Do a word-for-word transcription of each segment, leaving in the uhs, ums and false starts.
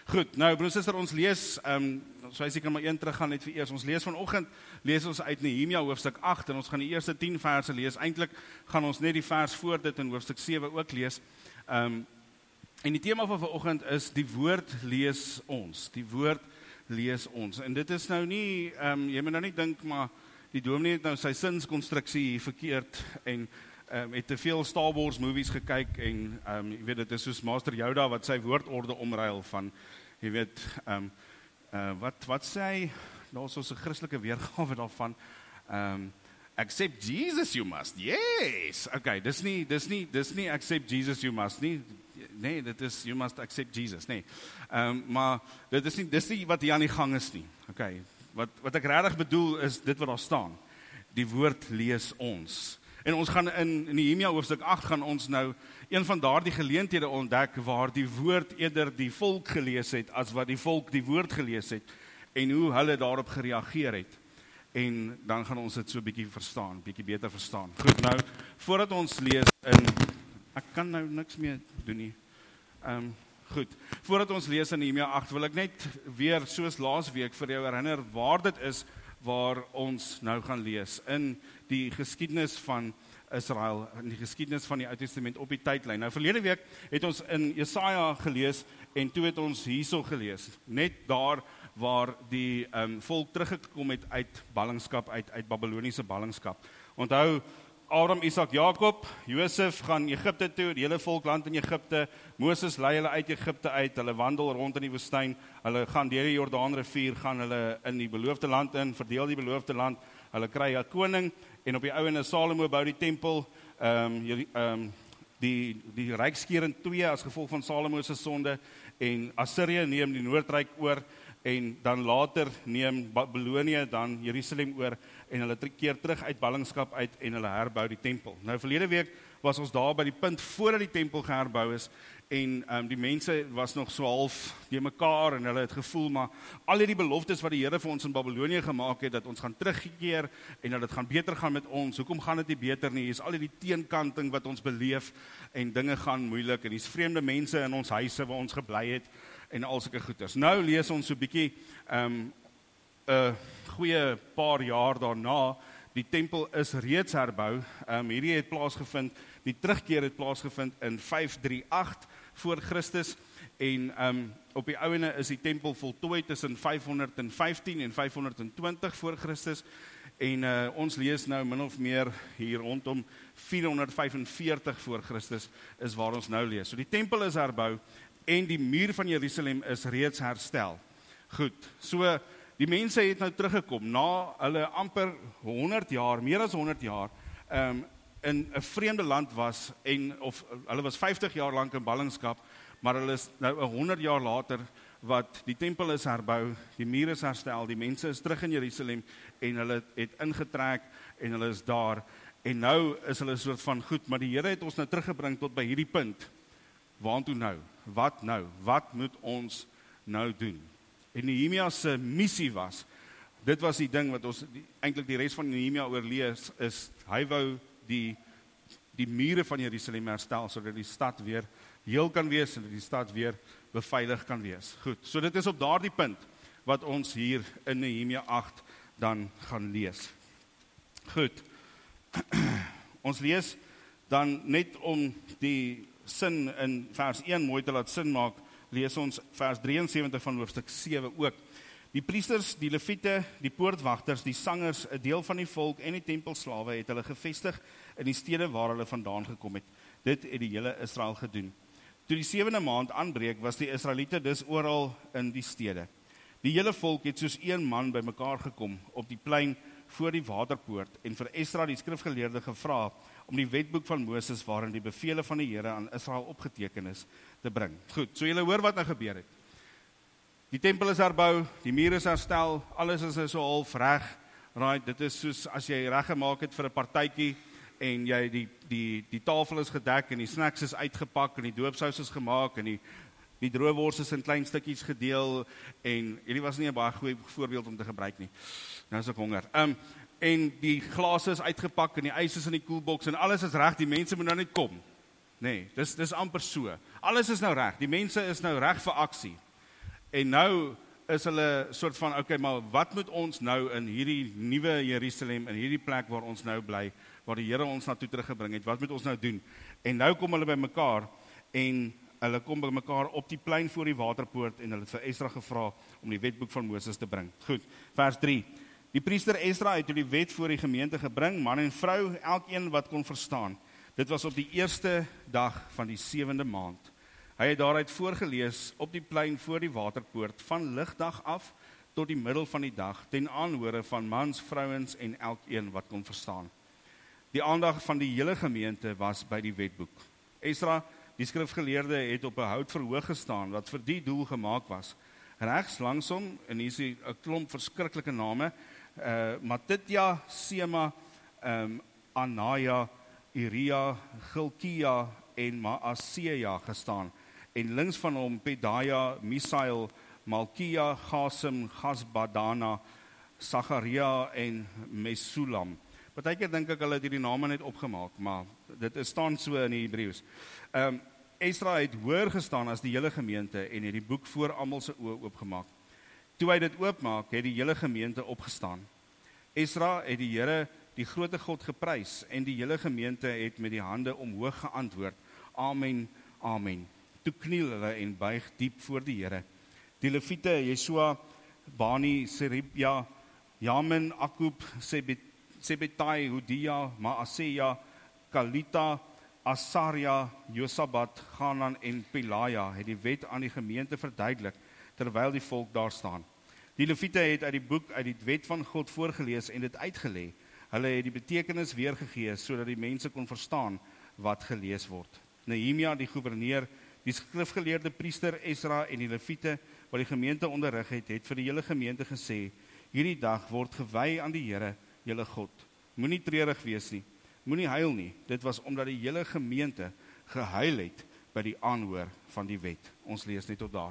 Goed, nou broers en susters, ons lees, um, so as ek kan maar een terug gaan net vir eers, ons lees vanoggend, lees ons uit Nehemia hoofstuk agt, en ons gaan die eerste tien verse lees, eintlik gaan ons net die vers voor dit in hoofstuk sewe ook lees, um, en die tema van vanoggend is, die woord lees ons, die woord lees ons, en dit is nou nie, um, jy moet nou nie dink, maar die dominee het nou sy sinskonstruksie verkeerd, en Um, het te veel Star Wars movies gekyk en um, jy weet, dit is soos Master Yoda wat sy woordorde omruil van, jy weet, um, uh, wat, wat sê hy, daar is ons 'n Christelike weergawe daarvan, um, accept Jesus you must, yes, okay, dis nie, dis nie, dis nie accept Jesus you must, nie, nee, dit is, you must accept Jesus, nee, um, maar dit is nie, dis nie wat hier aan die gang is nie, okay, wat, wat ek regtig bedoel is dit wat daar staan, die woord lees ons. En ons gaan in, in Nehemia hoofstuk agt gaan ons nou een van daardie geleenthede ontdek waar die woord eerder die volk gelees het as wat die volk die woord gelees het en hoe hulle daarop gereageer het. En dan gaan ons dit so 'n bietjie verstaan, bietjie beter verstaan. Goed, nou, voordat ons lees in, ek kan nou niks meer doen nie. Um, goed, voordat ons lees in Nehemia agt wil ek net weer soos laas week vir jou herinner waar dit is waar ons nou gaan lees, in die geskiedenis van Israel, in die geskiedenis van die Ou Testament op die tydlyn. Nou, verlede week het ons in Jesaja gelees, en toe het ons hierso gelees, net daar waar die um, volk teruggekom het uit ballingskap, uit, uit Babyloniese ballingskap. Onthou, Abraham, Isak, Jakob, Josef gaan Egipte toe, die hele volk land in Egipte, Moses lei hulle uit Egipte uit, hulle wandel rond in die woestyn, hulle gaan deur die Jordaanrivier, gaan hulle in die beloofde land in, verdeel die beloofde land, hulle kry 'n koning, en op die ouene Salomo bou die tempel, um, um, die, die ryk skeer in twee as gevolg van Salomo se sonde, en Assirië neem die noordryk oor, en dan later neem Babylonië dan Jerusalem oor, en hulle keer terug uit ballingskap uit, en hulle herbou die tempel. Nou, verlede week was ons daar by die punt voordat die tempel geherbou is, en um, die mense was nog so half die mekaar, en hulle het gevoel, maar al die beloftes wat die Here vir ons in Babylonië gemaak het, dat ons gaan terugkeer, en dat dit gaan beter gaan met ons, hoekom gaan dit nie beter nie, is al die teenkanting wat ons beleef, en dinge gaan moeilik, en dis vreemde mense in ons huise waar ons gebly het, en al sulke goeders. Nou lees ons so 'n bietjie, um, 'n goeie paar jaar daarna, die tempel is reeds herbou, um, hierdie het plaasgevind, die terugkeer het plaasgevind in vyf drie agt voor Christus, en um, op die ouene is die tempel voltooi tussen vyf honderd vyftien en vyf honderd twintig voor Christus, en uh, ons lees nou min of meer hier rondom vier honderd vyfenveertig voor Christus is waar ons nou lees. So die tempel is herbou, en die muur van Jerusalem is reeds herstel. Goed, so die mense het nou teruggekom, na hulle amper honderd jaar, meer as honderd jaar, um, in 'n vreemde land was, en of hulle was vyftig jaar lank in ballingskap, maar hulle is nou honderd jaar later, wat die tempel is herbou, die muur is herstel, die mense is terug in Jerusalem, en hulle het ingetrek, en hulle is daar, en nou is hulle soort van goed, maar die Here het ons nou teruggebring tot by hierdie punt. Waartoe nou? Wat nou? Wat moet ons nou doen? En Nehemia se missie was, dit was die ding wat ons, die, eintlik die res van Nehemia oorlees, is, hy wou die, die mure van Jerusalem herstel, sodat die stad weer heel kan wees, en dat die stad weer beveilig kan wees. Goed, so dit is op daardie punt, wat ons hier in Nehemia agt dan gaan lees. Goed, ons lees dan net om die sin in vers een mooi te laat sin maak, lees ons vers drieënsewentig van hoofstuk sewe ook. Die priesters, die leviete, die poortwagters, die sangers, 'n deel van die volk en die tempelslawe het hulle gevestig in die stede waar hulle vandaan gekom het. Dit het die hele Israel gedoen. Toe die sewende maand aanbreek, was die Israeliete dus oral in die stede. Die hele volk het soos een man by mekaar gekom op die plein voor die waterpoort, en vir Esra die skrifgeleerde gevra om die wetboek van Moses, waarin die bevele van die Here aan Israel opgeteken is, te bring. Goed, so julle hoor wat nou gebeur het. Die tempel is herbou, die muur is herstel, alles is so half reg, right? Dit is soos as jy reg gemaak het vir 'n partytjie, en jy die, die, die tafel is gedek, en die snacks is uitgepak, en die doopsous is gemaak, en die, die droëwors is in klein stukkies gedeel, en hierdie was nie 'n baie goeie voorbeeld om te gebruik nie. Nou is ek honger. Um, en die glase is uitgepak, en die ys is in die koelboks, en alles is reg, die mense moet nou net kom. Nee, dis, dis amper so. Alles is nou reg, die mense is nou reg vir aksie. En nou is hulle soort van, okay, maar wat moet ons nou in hierdie nuwe Jerusalem, in hierdie plek waar ons nou bly, waar die Here ons naartoe teruggebring het, wat moet ons nou doen? En nou kom hulle by mekaar, en hulle kom by mekaar op die plein voor die waterpoort, en hulle het vir Esra gevra om die wetboek van Moses te bring. Goed, vers drie. Die priester Esra het die wet voor die gemeente gebring, man en vrou, elkeen wat kon verstaan. Dit was op die eerste dag van die sewende maand. Hy het daaruit voorgelees op die plein voor die waterpoort, van ligdag af tot die middel van die dag, ten aanhore van mans, vrouens en elkeen wat kon verstaan. Die aandag van die hele gemeente was by die wetboek. Esra, die skrifgeleerde, het op 'n houtverhoog gestaan, wat vir die doel gemaak was. Regs langs hom, en hier is 'n klomp verskriklike name, uh, Matitja, Sema, um, Anaya, Iria, Gilkia en Maaseia gestaan. En links van hom Pedaja, Misael, Malkia, Gasim, Gasbadana, Sacharia en Mesulam. Partykeer dink ek hulle het hierdie name net opgemaak, maar dit is staan so in die Hebreëus. Um, Esra het hoër gestaan as die hele gemeente en het die boek voor almal se oë oopgemaak. Toe hy dit oopmaak, het die hele gemeente opgestaan. Esra het die Here, die grote God, geprys en die hele gemeente het met die hande omhoog geantwoord. Amen, amen. Toe kniel hulle en buig diep voor die Here. Die Lewiete, Jesua, Bani, Seribja, Jamin, Akub, Sebet, Sebetai, Hodia, Maaseia, Kalita, Asaria, Josabat, Hanan en Pelaja het die wet aan die gemeente verduidelik, terwyl die volk daar staan. Die Lewiete het uit die boek, uit die wet van God voorgelees en dit uitgelê. Hulle het die betekenis weergegee, sodat die mense kon verstaan wat gelees word. Nehemia, die gouverneur, die skrifgeleerde priester Esra en die Lewiete, wat die gemeente onderrig het, het vir die hele gemeente gesê, hierdie dag word gewy aan die Here, julle God. Moenie treurig wees nie, moenie huil nie. Dit was omdat die hele gemeente gehuil het by die aanhoor van die wet. Ons lees net tot daar.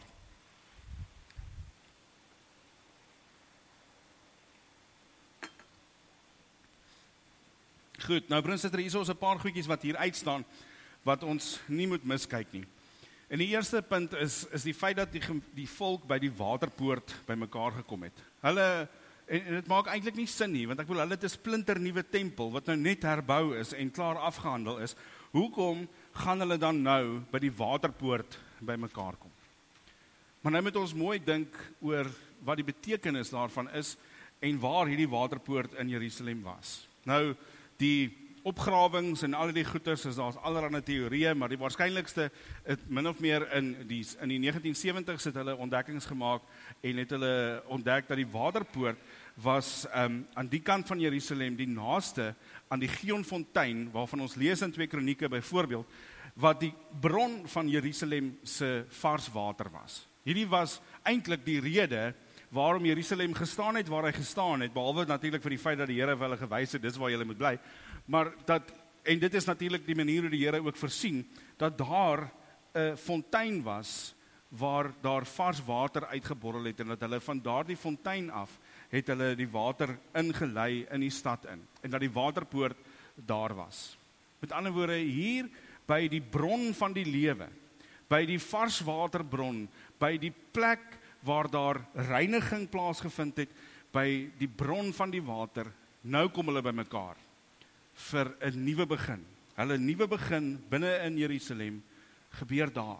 Goed, nou Prinses, hier is ons 'n paar goedjies wat hier uitstaan, wat ons nie moet miskyk nie. En die eerste punt is, is die feit dat die, die volk by die waterpoort by mekaar gekom het. Hulle, en, en dit maak eintlik nie sin nie, want ek wil hulle het 'n splinter nuwe tempel, wat nou net herbou is en klaar afgehandel is. Hoekom gaan hulle dan nou by die waterpoort by mekaar kom? Maar nou moet ons mooi dink oor wat die betekenis daarvan is, en waar hierdie waterpoort in Jerusalem was. Nou, die opgrawings en al die goeters, is daar's allerlei teorieë, maar die waarskynlikste, het min of meer in die, in die negentien sewenties het hulle ontdekkings gemaak, en het hulle ontdek dat die waterpoort was um, aan die kant van Jerusalem, die naaste aan die Gionfontein, waarvan ons lees in twee Kronieke byvoorbeeld, wat die bron van Jerusalem se vars water was. Hierdie was eintlik die rede waarom Jerusalem gestaan het waar hy gestaan het, behalwe natuurlik vir die feit dat die Here vir hulle gewys het, dis waar julle moet bly, maar dat, en dit is natuurlik die manier hoe die Here ook voorsien, dat daar 'n fontein was, waar daar vars water uitgeborrel het, en dat hulle van daardie fontein af, het hulle die water ingelei in die stad in, en dat die waterpoort daar was. Met ander woorde, hier by die bron van die lewe, by die vars waterbron, by die plek waar daar reiniging plaasgevind het, by die bron van die water, nou kom hulle by mekaar, vir 'n nuwe begin. Hulle nuwe begin binne in Jerusalem, gebeur daar.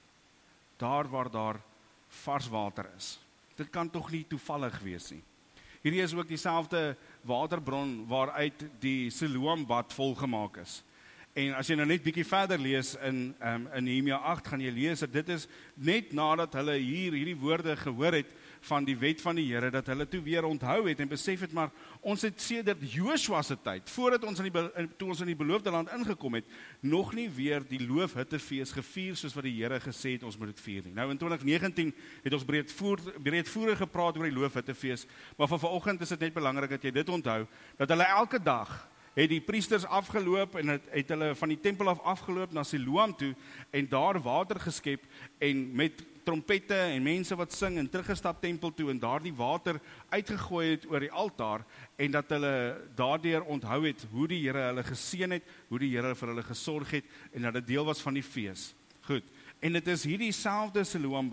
Daar waar daar vars water is. Dit kan tog nie toevallig wees nie. Hierdie is ook dieselfde waterbron waaruit die Siloam-bad volgemaak is. En as jy nou net bietjie verder lees in, um, in Nehemia agt, gaan jy lees dat dit is net nadat hulle hier hierdie woorde gehoor het van die wet van die Here, dat hulle toe weer onthou het en besef het, maar ons het sedert Joshua se tyd, voordat ons in die, toe ons in die beloofde land ingekom het, nog nie weer die loofhuttefees gevier, soos wat die Here gesê het, ons moet dit vier nie. Nou in twintig negentien het ons breedvoer, breedvoerig gepraat oor die loofhuttefees, maar van vanoggend is dit net belangrik dat jy dit onthou, dat hulle elke dag het die priesters afgeloop en het, het hulle van die tempel af afgeloop na Siloam toe en daar water geskep en met trompette en mense wat sing en teruggestap tempel toe en daar die water uitgegooi het oor die altaar en dat hulle daardeur onthou het hoe die Here hulle geseën het, hoe die Here vir hulle gesorg het en dat dit deel was van die fees. Goed, en dit is hierdie selfde Siloam-bad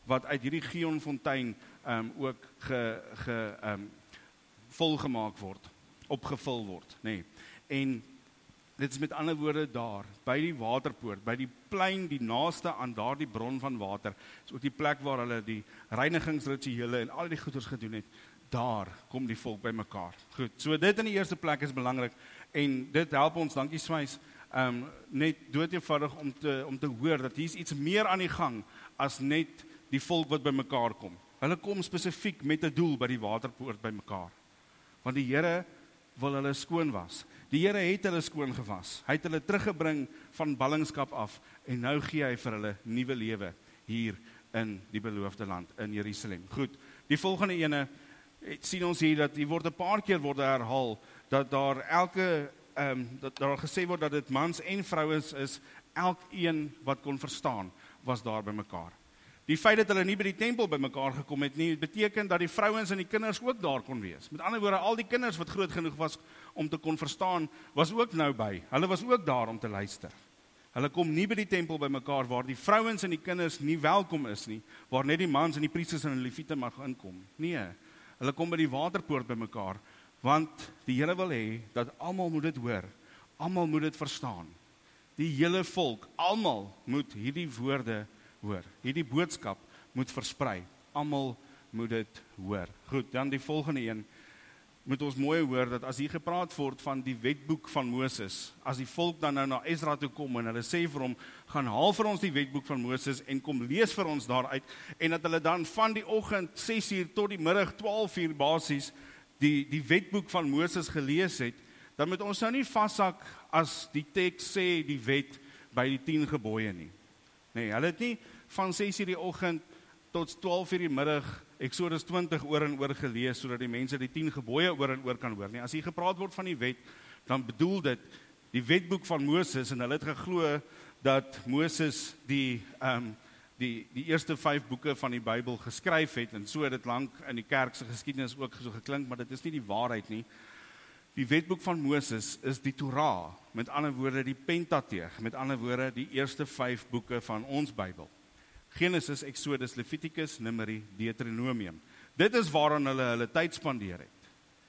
wat uit hierdie Gionfontein um, ook ge, ge, um, volgemaak word, opgevul word, nee. En dit is met ander woorde daar, by die waterpoort, by die plein, die naaste aan daardie bron van water, is ook die plek waar hulle die reinigingsrituele en al die goeders gedoen het, daar kom die volk by mekaar. Goed, so dit in die eerste plek is belangrik, en dit help ons, dankie Swys, um, net doodeenvoudig om te, om te hoor, dat hier is iets meer aan die gang, as net die volk wat by mekaar kom. Hulle kom spesifiek met 'n doel by die waterpoort by mekaar. Want die Here wil hulle skoon was. Die Here het hulle skoon gewas. Hy het hulle teruggebring van ballingskap af, en nou gee hy vir hulle nuwe lewe hier in die beloofde land, in Jerusalem. Goed, die volgende ene, sien ons hier, dat die word 'n paar keer word herhaal, dat daar elke, um, dat daar gesê word, dat dit mans en vrouens is, elkeen wat kon verstaan, was daar by mekaar. Die feit dat hulle nie by die tempel by mekaar gekom het nie, beteken dat die vrouens en die kinders ook daar kon wees. Met ander woorde, al die kinders wat groot genoeg was om te kon verstaan, was ook nou by. Hulle was ook daar om te luister. Hulle kom nie by die tempel by mekaar, waar die vrouens en die kinders nie welkom is nie, waar net die mans en die priesters en die leviete mag inkom. Nee, hulle kom by die waterpoort by mekaar, want die Here wil hê, dat almal moet dit hoor, almal moet dit verstaan. Die hele volk, almal moet hierdie woorde hoor. Hierdie boodskap moet versprei. Almal moet dit hoor. Goed, dan die volgende een, moet ons mooi hoor, dat as hier gepraat word van die wetboek van Moses, as die volk dan nou na Ezra toe kom, en hulle sê vir hom, gaan haal vir ons die wetboek van Moses, en kom lees vir ons daaruit, en dat hulle dan van die oggend ses uur tot die middag twaalf uur basies, die, die wetboek van Moses gelees het, dan moet ons nou nie vashak as die teks sê die wet by die tien gebooie nie. Nee, hulle het nie van ses uur die oggend tot twaalf uur die middag Exodus twintig oor en oor gelees, sodat die mense die tien gebooie oor en oor kan hoor nie. As hier gepraat word van die wet, dan bedoel dit die wetboek van Moses, en hulle het geglo dat Moses die, um, die, die eerste vyf boeke van die Bybel geskryf het, en so het dit lank in die kerk se geskiedenis ook so geklink, maar dit is nie die waarheid nie. Die wetboek van Moses is die Torah, met ander woorde die Pentateeg, met ander woorde die eerste vyf boeke van ons Bybel. Genesis, Exodus, Leviticus, Numeri, Deuteronomium. Dit is waaraan hulle hulle tyd spandeer het.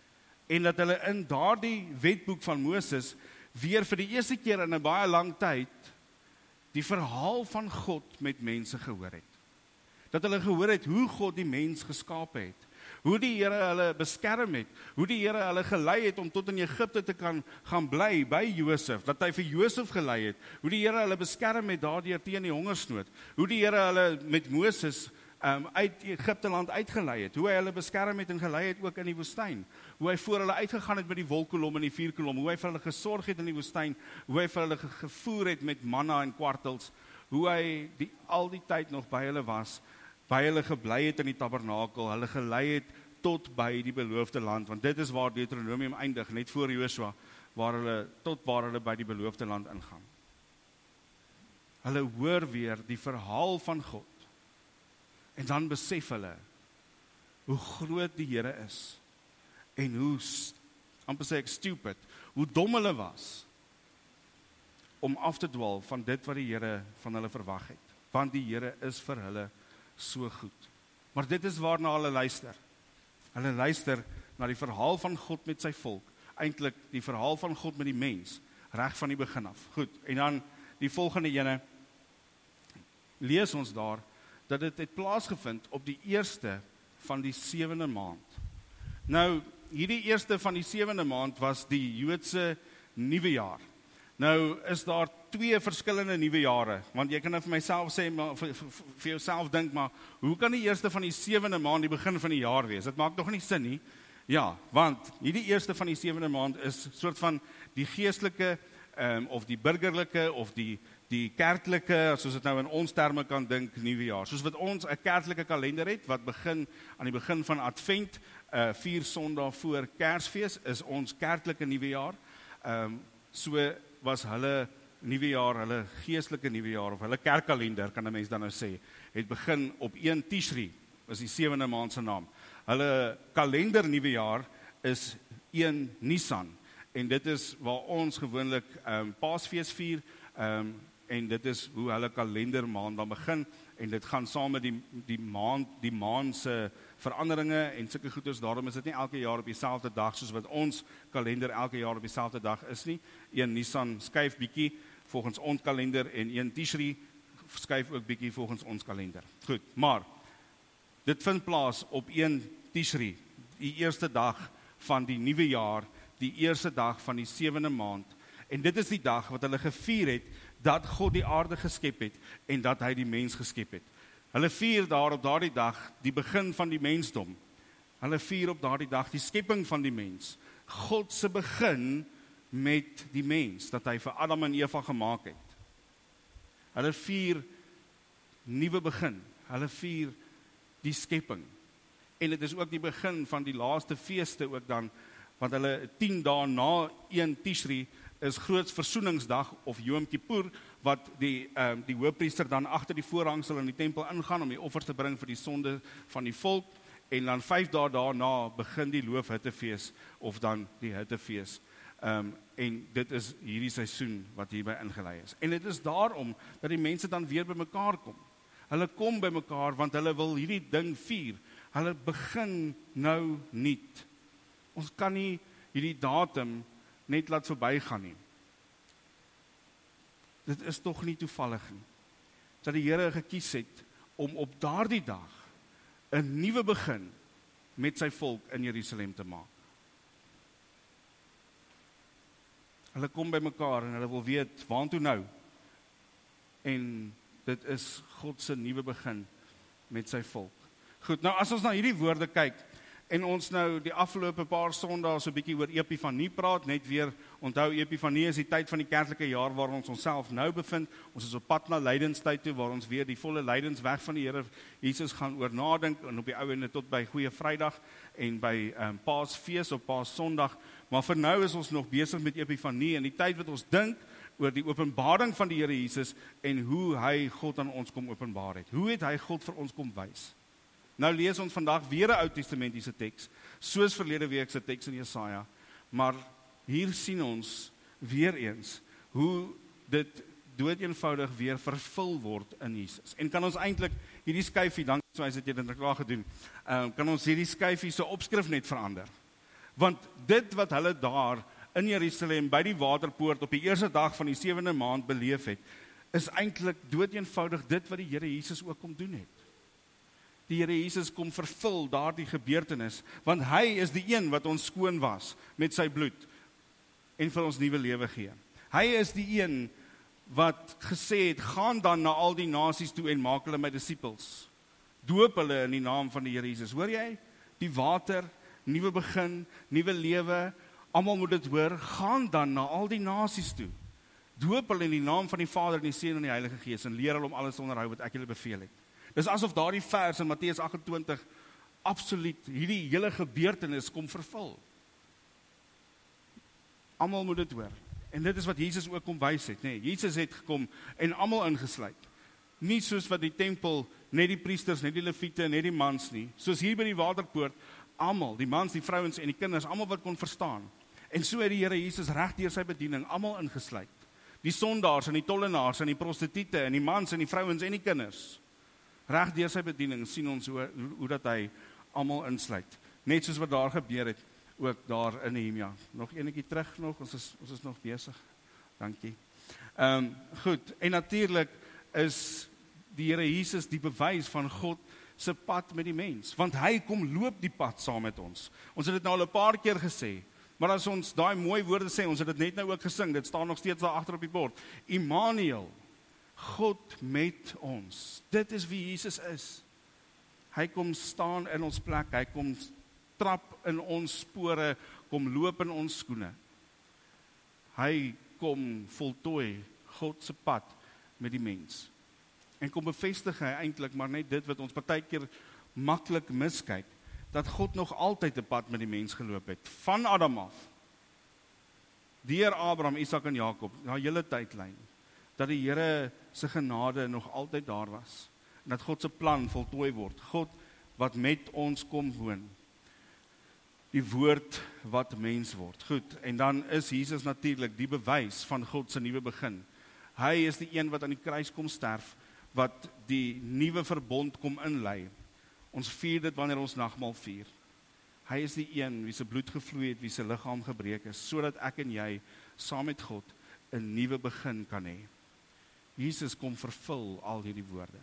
En dat hulle in daardie wetboek van Moses weer vir die eerste keer in 'n baie lang tyd die verhaal van God met mense gehoor het. Dat hulle gehoor het hoe God die mens geskape het. Hoe die Here hulle beskerm het, hoe die Here hulle gelei het om tot in Egipte te kan gaan bly by Josef, dat hy vir Josef gelei het, hoe die Here hulle beskerm het daardeur teen die hongersnood, hoe die Here hulle met Moses um, uit Egipte land uitgelei het, hoe hy hulle beskerm het en gelei het ook in die woestyn, hoe hy voor hulle uitgegaan het met die wolkkolom en die vuurkolom, hoe hy vir hulle gesorg het in die woestyn, hoe hy vir hulle ge gevoer het met manna en kwartels, hoe hy die, al die tyd nog by hulle was, by hulle gebly het in die tabernakel, hulle gelei het tot by die beloofde land, want dit is waar Deuteronomium eindig, net voor Joshua, waar hulle, tot waar hulle by die beloofde land ingaan. Hulle hoor weer die verhaal van God, en dan besef hulle, hoe groot die Here is, en hoe, amper sê ek stupid, hoe dom hulle was, om af te dwaal van dit wat die Here van hulle verwag het, want die Here is vir hulle so goed. Maar dit is waarna hulle luister. Hulle luister na die verhaal van God met sy volk, eintlik die verhaal van God met die mens, reg van die begin af. Goed, en dan die volgende ene, lees ons daar, dat dit het plaasgevind op die eerste van die sewende maand. Nou, hierdie eerste van die sewende maand was die Joodse nuwe jaar. Nou is daar twee verskillende nuwe jare, want jy kan nou vir myself sê, maar vir, vir, vir jouself dink, maar hoe kan die eerste van die sewende maand die begin van die jaar wees? Dit maak nog nie sin nie. Ja, want hierdie eerste van die sewende maand is soort van die geestelike, um, of die burgerlike, of die, die kerklike, soos dit nou in ons terme kan dink, nuwe jaar. Soos wat ons 'n kerklike kalender het, wat begin aan die begin van Advent, uh, vier Sondae voor Kersfees, is ons kerklike nuwe jaar. Um, so was hulle nuwe jaar, hulle geestelike nuwe jaar, of hulle kerkkalender, kan 'n mens dan nou sê, het begin op een Tishri, is die sewende maand se naam. Hulle kalender nuwe jaar is een Nisan, en dit is waar ons gewoonlik um, Paasfees vier, um, en dit is hoe hulle kalendermaand dan begin, en dit gaan saam met die, die maan, die maan se veranderinge en sulke goeders, daarom is dit nie elke jaar op dieselfde dag, soos wat ons kalender elke jaar op dieselfde dag is nie. Een Nisan skuif bietjie volgens ons kalender, en een Tishri skuif ook bietjie volgens ons kalender. Goed, maar, dit vind plaas op een Tishri, die eerste dag van die nuwe jaar, die eerste dag van die sewende maand, en dit is die dag wat hulle gevier het, dat God die aarde geskep het, en dat hy die mens geskep het. Hulle vier daar op daardie dag, die begin van die mensdom. Hulle vier op daardie dag, die skepping van die mens. God se begin met die mens, dat hy vir Adam en Eva gemaak het. Hulle vier nuwe begin, hulle vier die skepping. En dit is ook die begin van die laaste feeste ook dan, want hulle tien dae na een Tishri is groots versoeningsdag of Yom Kippur, wat die, um, die hoofpriester dan agter die voorhangsel in die tempel ingaan om die offers te bring vir die sonde van die volk, en dan vyf dae daarna begin die loofhittefees, of dan die hittefees. Um, en dit is hierdie seisoen wat hierby ingelei is. En dit is daarom dat die mense dan weer by mekaar kom. Hulle kom by mekaar want hulle wil hierdie ding vier. Hulle begin nou niet. Ons kan nie hierdie datum net laat verbygaan nie. Dit is tog nie toevallig nie, dat die Here gekies het om op daardie dag 'n nuwe begin met sy volk in Jerusalem te maak. Hulle kom by mekaar en hulle wil weet, waartoe nou? En dit is God se nuwe begin met sy volk. Goed, nou as ons na hierdie woorde kyk, en ons nou die afgelope paar sondae so 'n bietjie oor Epifanie praat, net weer onthou Epifanie is die tyd van die kerklike jaar waar ons onsself nou bevind. Ons is op pad na lydenstyd toe, waar ons weer die volle lydensweg van die Here Jesus gaan oor nadink, en op die ou ende tot by Goeie Vrydag en by um, Paasfees op Paas-Sondag. Maar vir nou is ons nog besig met Epifanie, en die tyd wat ons dink oor die openbaring van die Here Jesus en hoe hy God aan ons kom openbaar het. Hoe het hy God vir ons kom wys? Nou lees ons vandag weer 'n Ou Testamentiese teks, soos verlede week se teks in Jesaja, maar hier sien ons weer eens hoe dit doodeenvoudig weer vervul word in Jesus. En kan ons eintlik hierdie skyfie, dankie soos het jy dit klaar gedoen, um, kan ons hierdie skyfie se opskrif net verander. Want dit wat hulle daar in Jerusalem by die waterpoort op die eerste dag van die sewende maand beleef het, is eintlik doodeenvoudig dit wat die Here Jesus ook kom doen het. Die Here Jesus kom vervul daardie gebeurtenis, want hy is die een wat ons skoon was met sy bloed en vir ons nuwe lewe gee. Hy is die een wat gesê het, gaan dan na al die nasies toe en maak hulle my disippels. Doop hulle in die naam van die Here Jesus. Hoor jy? Die water, nuwe begin, nuwe lewe, almal moet dit hoor, gaan dan na al die nasies toe. Doop hulle in die naam van die Vader en die Seun en die Heilige Gees en leer hulle om alles te onderhou wat ek julle beveel het. Dis asof daardie vers in Matteus agt-en-twintig absoluut hierdie hele gebeurtenis kom vervul. Almal moet dit hoor. En dit is wat Jesus ook kom wys het, nee. Jesus het gekom en almal ingesluit. Nie soos wat die tempel, net die priesters, net die leviete, net die mans nie. Soos hier by die waterpoort, almal, die mans, die vrouens en die kinders, almal wat kon verstaan. En so het die Here Jesus reg deur sy bediening almal ingesluit. Die sondaars en die tollenaars en die prostituie en die mans en die vrouens en die kinders. Reg deur sy bediening sien ons hoe, hoe, hoe dat hy almal insluit. Net soos wat daar gebeur het, ook daar in Nehemia. Nog enetjie terug nog, ons is, ons is nog besig. Dankie. Um, goed, en natuurlik is die Here Jesus die bewys van God se pad met die mens, want hy kom loop die pad saam met ons. Ons het dit nou al 'n paar keer gesê, maar as ons daai mooi woorde sê, ons het dit net nou ook gesing, dit staan nog steeds daar agter op die bord. Immanuel, God met ons. Dit is wie Jesus is. Hy kom staan in ons plek, hy kom trap in ons spore, kom loop in ons skoene. Hy kom voltooi God se pad met die mens. En kom bevestig hy eintlik maar net dit wat ons partykeer maklik miskyk, dat God nog altyd 'n pad met die mens geloop het, van Adam af, deur Abraham, Isak en Jakob, na hele tydlyn, dat die Here se genade nog altyd daar was, en dat God se plan voltooi word, God wat met ons kom woon, die woord wat mens word. Goed, en dan is Jesus natuurlik die bewys van God se nuwe begin. Hy is die een wat aan die kruis kom sterf, wat die nuwe verbond kom inlei. Ons vier dit wanneer ons nagmaal vier. Hy is die een wie se bloed gevloei het, wie se liggaam gebreek is, sodat ek en jy saam met God 'n nuwe begin kan hê. Jesus kom vervul al hierdie woorde.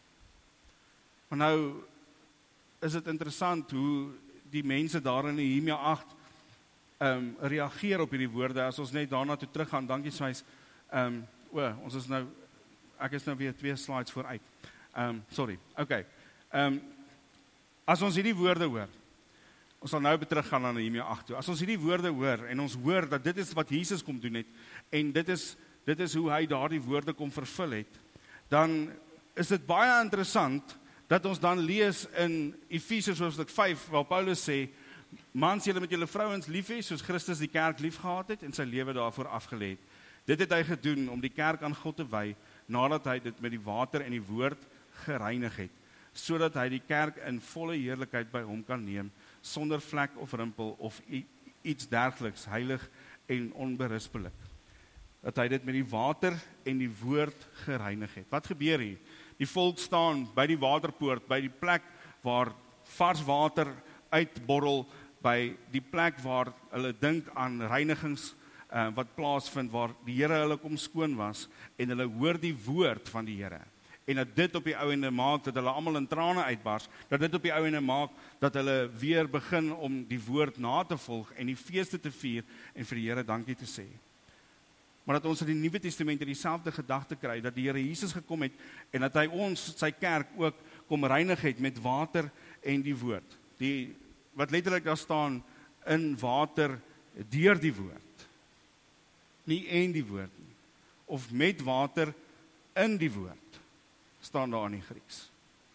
Maar nou is dit interessant hoe die mense daar in Nehemia agt um, reageer op hierdie woorde. As ons net daarna toe teruggaan, dankie Swys. Um, o, ons is nou, ek is nou weer twee slides vooruit. Um, sorry, okay. Um, as ons hierdie woorde hoor, ons sal nou teruggaan na Nehemia agt toe. As ons hierdie woorde hoor en ons hoor dat dit is wat Jesus kom doen het en dit is dit is hoe hy daardie woorde kom vervul het, dan is dit baie interessant dat ons dan lees in Efesiërs hoofstuk vyf waar Paulus sê, mans julle met julle vrouens lief hê soos Christus die kerk liefgehad het en sy lewe daarvoor afgelê het. Dit het hy gedoen om die kerk aan God te wy nadat hy dit met die water en die woord gereinig het, sodat hy die kerk in volle heerlikheid by hom kan neem, sonder vlek of rimpel of iets dergeliks, heilig en onberispelik. Dat hy dit met die water en die woord gereinig het. Wat gebeur hier? Die volk staan by die waterpoort, by die plek waar vars water uitborrel, by die plek waar hulle dink aan reinigings uh, wat plaasvind, waar die Here hulle kom skoon was, en hulle hoor die woord van die Here. En dat dit op die ouende maak, dat hulle almal in trane uitbars, dat dit op die ouende maak, dat hulle weer begin om die woord na te volg, en die feeste te vier, en vir die Here dankie te sê. Maar dat ons in die Nuwe Testament dieselfde gedagte kry, dat die Here Jesus gekom het, en dat hy ons, sy kerk ook, kom reinig het met water en die woord. Die, wat letterlik daar staan, in water, deur die woord. Nie en die woord nie. Of met water, in die woord. Staan daar in die Grieks.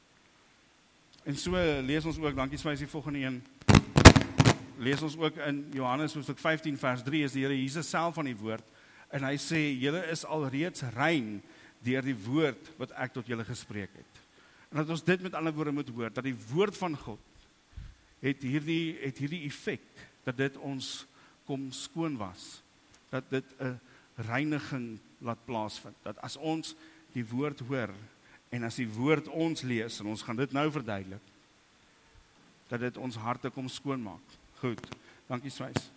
En so lees ons ook, dankie Swys, die volgende een, lees ons ook in Johannes hoofstuk vyftien vers drie, is die Here Jesus self van die woord, en hy sê, julle is alreeds rein deur die woord wat ek tot julle gespreek het. En dat ons dit met ander woorde moet hoor, dat die woord van God het hierdie, het hierdie effek, dat dit ons kom skoon was, dat dit 'n reiniging laat plaasvind, dat as ons die woord hoor, en as die woord ons lees, en ons gaan dit nou verduidelik, dat dit ons harte kom skoonmaak. Goed, dankie Swys.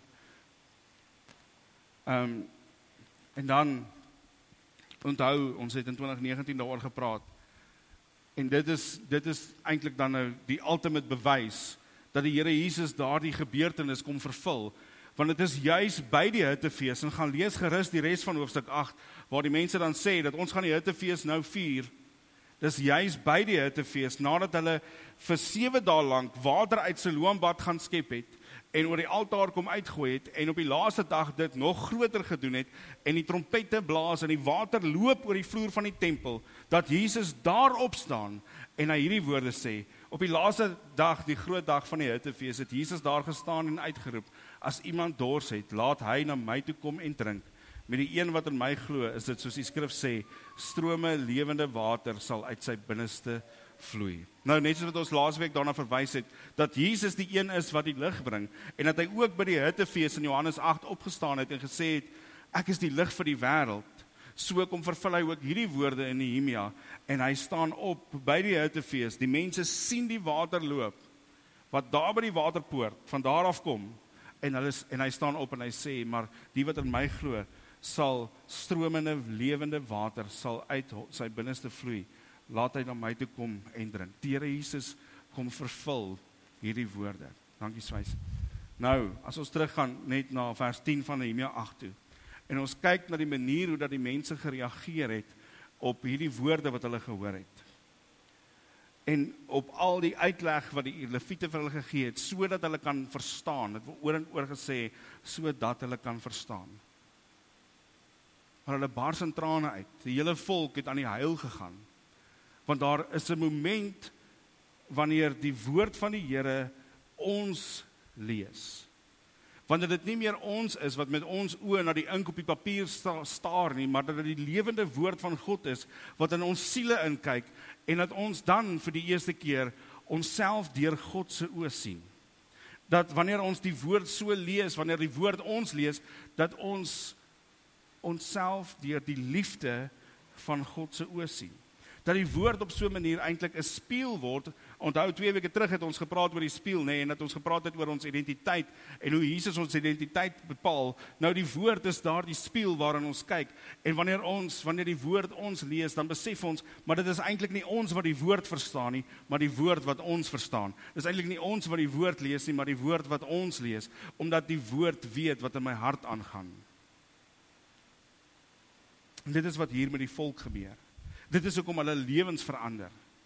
Um, en dan, onthou, ons het in twintig negentien daaroor gepraat, en dit is, dit is eintlik dan nou die ultimate bewys, dat die Here Jesus daardie gebeurtenis kom vervul, want dit is juis by die Hittefees, en gaan lees gerus die res van hoofstuk agt, waar die mense dan sê, dat ons gaan die Hittefees nou vier, dis juis by die Hittefees, nadat hulle vir sewe dae lank water uit Siloambad gaan skep het, en oor die altaar kom uitgooi het, en op die laaste dag dit nog groter gedoen het, en die trompette blaas, en die water loop oor die vloer van die tempel, dat Jesus daarop staan, en hy hierdie woorde sê, op die laaste dag, die groot dag van die Hittefees, het Jesus daar gestaan en uitgeroep, as iemand dors het, laat hy na my toe kom en drink. Met die een wat in my glo, is dit soos die skrif sê, strome lewende water sal uit sy binneste vloei. Nou, net soos wat ons laasweek daarna verwys het, dat Jesus die een is wat die lig bring, en dat hy ook by die Hittefees in Johannes agt opgestaan het en gesê het, ek is die lig vir die wêreld. So kom vervul hy ook hierdie woorde in Nehemia, en hy staan op by die Hittefees, die mense sien die water loop, wat daar by die waterpoort, van daar af kom, en, hulle, en hy staan op en hy sê, maar die wat in my glo, sal stromende, lewende water, sal uit sy binneste vloei, laat hy na my toe kom en drink. Die Here Jesus kom vervul hierdie woorde. Dankie Swys. Nou, as ons teruggaan net na vers tien van Nehemia agt toe, en ons kyk na die manier hoe dat die mense gereageer het op hierdie woorde wat hulle gehoor het. En op al die uitleg wat die Lewiete vir hulle gegee het, sodat hulle kan verstaan, het oor en oor gesê, sodat hulle kan verstaan. Maar hulle bars in trane uit, die hele volk het aan die huil gegaan, want daar is 'n moment, wanneer die woord van die Here ons lees, wanneer dit nie meer ons is, wat met ons oë na die ink op die papier sta, staar nie, maar dat dit die lewende woord van God is, wat in ons siele inkyk, en dat ons dan vir die eerste keer, onsself deur God se oë sien. Dat wanneer ons die woord so lees, wanneer die woord ons lees, dat ons onsself deur die liefde van God se oë sien. Dat die woord op so 'n manier eintlik 'n spieël word. Onthou, twee weke terug het ons gepraat oor die spieël, nê, en dat ons gepraat het oor ons identiteit en hoe Jesus ons identiteit bepaal. Nou die woord is daardie spieël waarin ons kyk. En wanneer ons, wanneer die woord ons lees, dan besef ons, maar dit is eintlik nie ons wat die woord verstaan nie, maar die woord wat ons verstaan. Dit is eintlik nie ons wat die woord lees nie, maar die woord wat ons lees, omdat die woord weet wat in my hart aangaan. En dit is wat hier met die volk gebeur. Dit is ook om hulle lewens verander.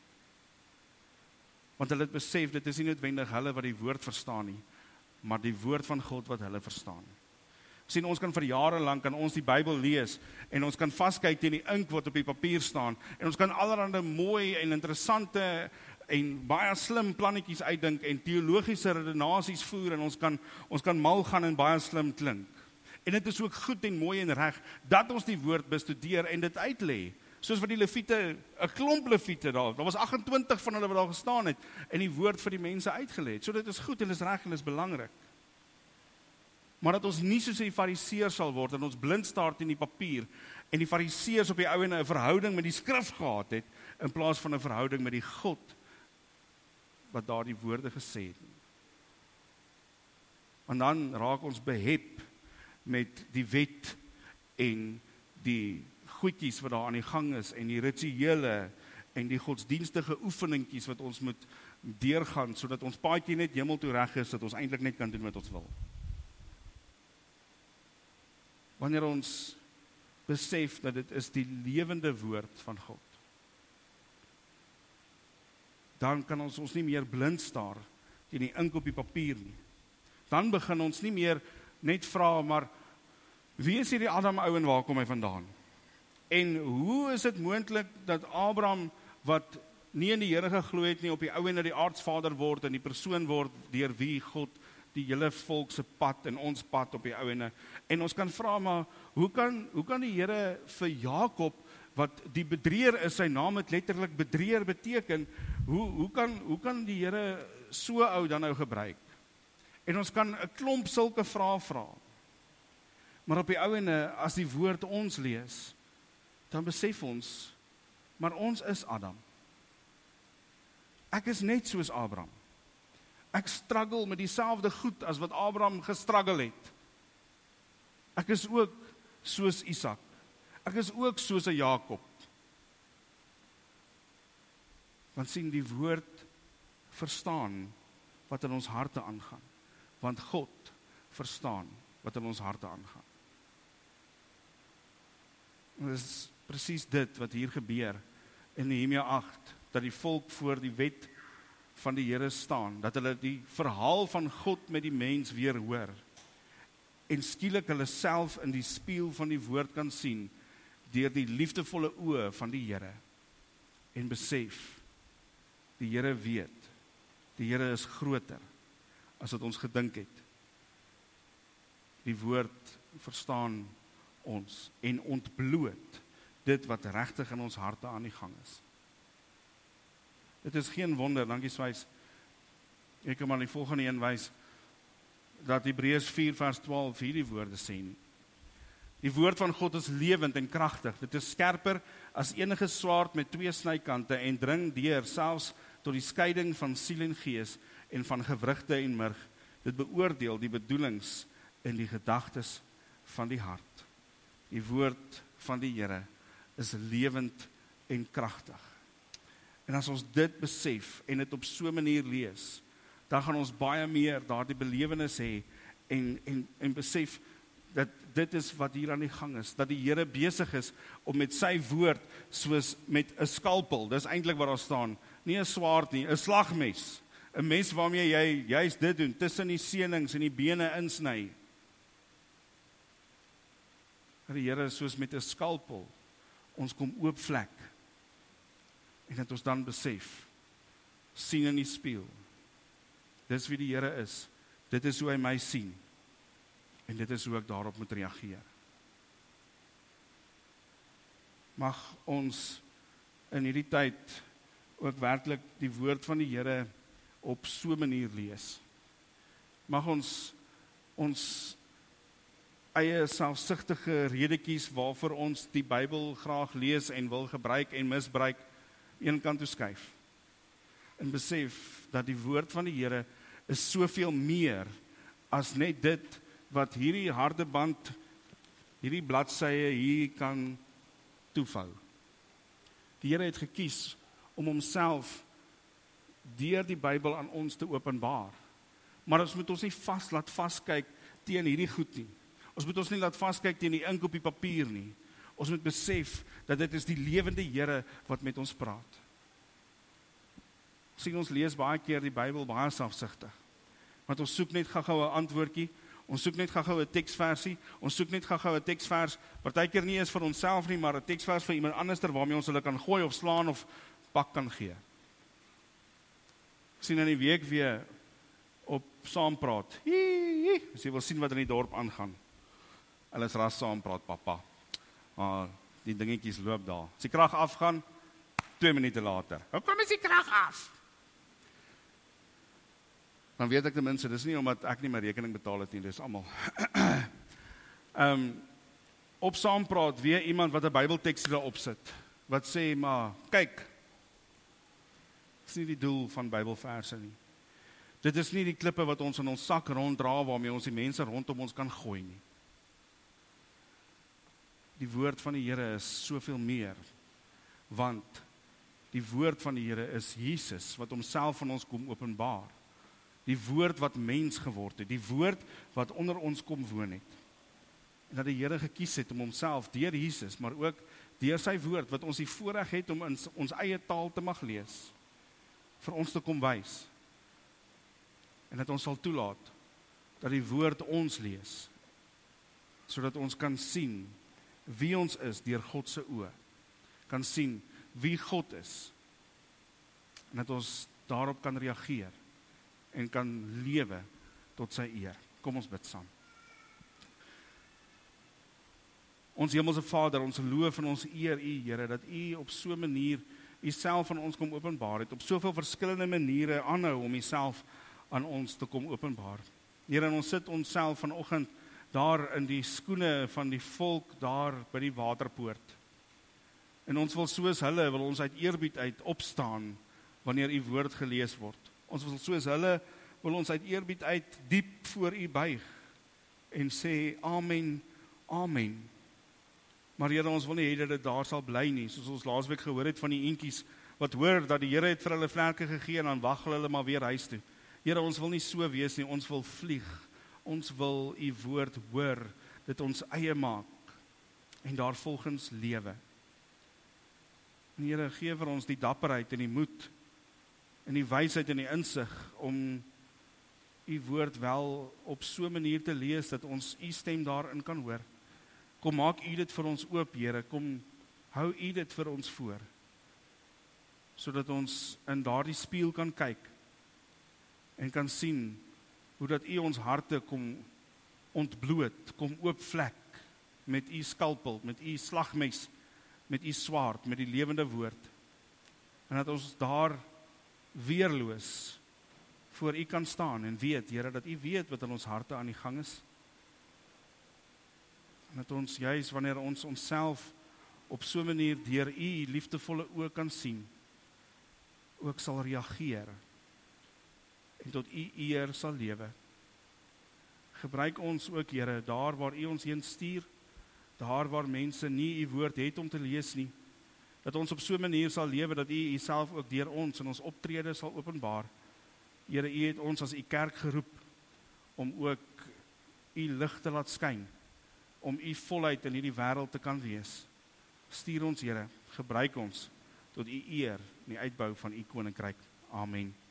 Want hulle het besef, dit is nie noodwendig hulle wat die woord verstaan nie, maar die woord van God wat hulle verstaan. Sien, ons kan vir jare lank kan ons die Bybel lees, en ons kan vaskyk teen die ink wat op die papier staan, en ons kan allerhande mooi en interessante en baie slim plannetjies uitdink, en teologiese redenasies voer, en ons kan, ons kan mal gaan en baie slim klink. En dit is ook goed en mooi en reg, dat ons die woord bestudeer en dit uitlê. Soos wat die leviete, 'n klomp leviete daar, daar was agt en twintig van hulle wat daar gestaan het, en die woord vir die mense uitgelê het. So dit is goed en is reg en is belangrik. Maar dat ons nie soos die fariseërs sal word, en ons blind staar teen die papier, en die fariseërs op die ou en 'n verhouding met die skrif gehad het, in plaas van 'n verhouding met die God, wat daar die woorde gesê het. Want dan raak ons behep met die wet, en die goedjies wat daar aan die gang is, en die rituele, en die godsdienstige oefeningkies wat ons moet deurgaan, sodat ons paadjie net hemel toe reg is, dat ons eintlik net kan doen wat ons wil. Wanneer ons besef dat dit is die lewende woord van God, dan kan ons ons nie meer blind staar teen die ink op die papier nie. Dan begin ons nie meer net vra, maar wie is hierdie Adam ou en waar kom hy vandaan? En hoe is dit moontlik dat Abraham, wat nie in die Here geglo het nie, op die ou en na die aardsvader word, en die persoon word deur wie God die hele volk se pad en ons pad op die ou en en ons kan vra, maar hoe kan hoe kan die Here vir Jakob, wat die bedrieër is, sy naam het letterlik bedrieër beteken, hoe hoe kan hoe kan die Here so ou dan nou gebruik? En ons kan 'n klomp sulke vrae vra. Maar op die ou en as die woord ons lees, dan besef ons, maar ons is Adam. Ek is net soos Abraham. Ek struggle met dieselfde goed as wat Abraham gestruggle het. Ek is ook soos Isak. Ek is ook soos 'n Jakob. Want sien, die woord verstaan wat in ons harte aangaan. Want God verstaan wat in ons harte aangaan. En dit is presies dit wat hier gebeur in Nehemia agt, dat die volk voor die wet van die Here staan, dat hulle die verhaal van God met die mens weer hoor, en skielik hulle self in die spieël van die woord kan sien, deur die liefdevolle oë van die Here, en besef, die Here weet, die Here is groter, as wat ons gedink het. Die woord verstaan ons, en ontbloot dit wat regtig in ons harte aan die gang is. Dit is geen wonder, dankie Swys, ek kan maar die volgende een wys, dat Hebreërs vier vers twaalf hierdie woorde sê nie. Die woord van God is lewend en kragtig, dit is skerper as enige swaard met twee snykante, en dring deur selfs tot die skeiding van siel en gees, en van gewrigte en murg, dit beoordeel die bedoelings en die gedagtes van die hart. Die woord van die Here is lewend en kragtig. En as ons dit besef en dit op so 'n manier lees, dan gaan ons baie meer daardie belewenis hê en en en besef dat dit is wat hier aan die gang is, dat die Here besig is om met sy woord soos met 'n skalpel, dis eintlik wat daar staan, nie 'n swaard nie, 'n slagmes, 'n mes waarmee jy juist dit doen, tussen die senings en die bene insny. Die Here is soos met 'n skalpel, ons kom oop vlek, en dat ons dan besef, sien in die spieël, dis wie die Here is, dit is hoe hy my sien, en dit is hoe ek daarop moet reageer. Mag ons in hierdie tyd ook werklik die woord van die Here op so 'n manier lees. Mag ons ons eie selfsugtige redetjies waarvoor ons die Bybel graag lees en wil gebruik en misbruik, een kant toe skuif. En besef dat die woord van die Here is soveel meer as net dit wat hierdie harde band, hierdie bladsye hier kan toevou. Die Here het gekies om homself deur die Bybel aan ons te openbaar. Maar ons moet ons nie vas laat vaskyk teen hierdie goed nie. Ons moet ons nie laat vaskyk teen die ink op die papier nie. Ons moet besef dat dit is die lewende Here wat met ons praat. Sien, ons lees baie keer die Bybel baie selfsugtig. Want ons soek net gou-gou 'n antwoordjie, ons soek net gou-gou 'n teksversie, ons soek net gou-gou 'n teksvers, partykeer nie eens vir onsself nie, maar 'n teksvers vir iemand anderster waarmee ons hulle kan gooi of slaan of pak kan gee. Sien in die week weer op saampraat. Hie, as jy wil sien wat in die dorp aangaan. Hulle is ras saampraat, papa. Maar die dingetjies loop daar. As die krag afgaan, twee minute later. Hoe kom is die krag af? Dan weet ek ten minste, dis nie omdat ek nie my rekening betaal het nie, dis almal. um, op saampraat, weer iemand wat 'n Bybelteks daar opsit, wat sê, maar, kyk, dis nie die doel van Bybelverse nie. Dit is nie die klippe wat ons in ons sak ronddra, waarmee ons die mense rondom ons kan gooi nie. Die woord van die Here is soveel meer, want die woord van die Here is Jesus, wat homself van ons kom openbaar. Die woord wat mens geword het, die woord wat onder ons kom woon het. En dat die Here gekies het om homself deur Jesus, maar ook deur sy woord, wat ons die voorreg het om in ons eie taal te mag lees, vir ons te kom wys. En dat ons sal toelaat, dat die woord ons lees, sodat ons kan sien wie ons is deur God se oë, kan sien wie God is, en dat ons daarop kan reageer, en kan lewe tot sy eer. Kom ons bid saam. Ons hemelse Vader, ons loof en ons eer U, Here, dat U op so 'n manier U self aan ons kom openbaar het, op soveel verskillende maniere aanhou om U self aan ons te kom openbaar. Here, en ons sit onsself vanoggend daar in die skoene van die volk daar by die waterpoort. En ons wil soos hulle, wil ons uit eerbied uit opstaan wanneer U woord gelees word. Ons wil soos hulle, wil ons uit eerbied uit diep voor U buig en sê amen, amen. Maar Here, ons wil nie hê dat dit daar sal bly nie, soos ons laasweek gehoor het van die eentjies wat hoor dat die Here het vir hulle vlerke gegee en dan wag hulle maar weer huis toe. Here, ons wil nie so wees nie, ons wil vlieg. Ons wil U woord hoor, dit ons eie maak en daar volgens lewe. En Here, gee vir ons die dapperheid en die moed en die wysheid en die insig om U woord wel op so 'n manier te lees dat ons U stem daarin kan hoor. Kom maak U dit vir ons oop, Here, kom hou U dit vir ons voor, sodat ons in daardie spieël kan kyk en kan sien hoe dat U ons harte kom ontbloot, kom oopvlek met U skalpel, met U slagmes, met U swaard, met die lewende woord. En dat ons daar weerloos voor U kan staan en weet, Here, dat U weet wat in ons harte aan die gang is. En dat ons juis wanneer ons onsself op so 'n manier deur U liefdevolle oë kan sien, ook sal reageer en tot U eer sal lewe. Gebruik ons ook, Here, daar waar U ons heen stuur, daar waar mense nie U woord het om te lees nie, dat ons op so 'n manier sal lewe, dat U Uself ook deur ons in ons optrede sal openbaar. Here, U het ons as U kerk geroep, om ook U lig te laat skyn, om U volheid in hierdie wêreld te kan wees. Stuur ons, Here, gebruik ons, tot U eer, in die uitbou van U koninkryk. Amen.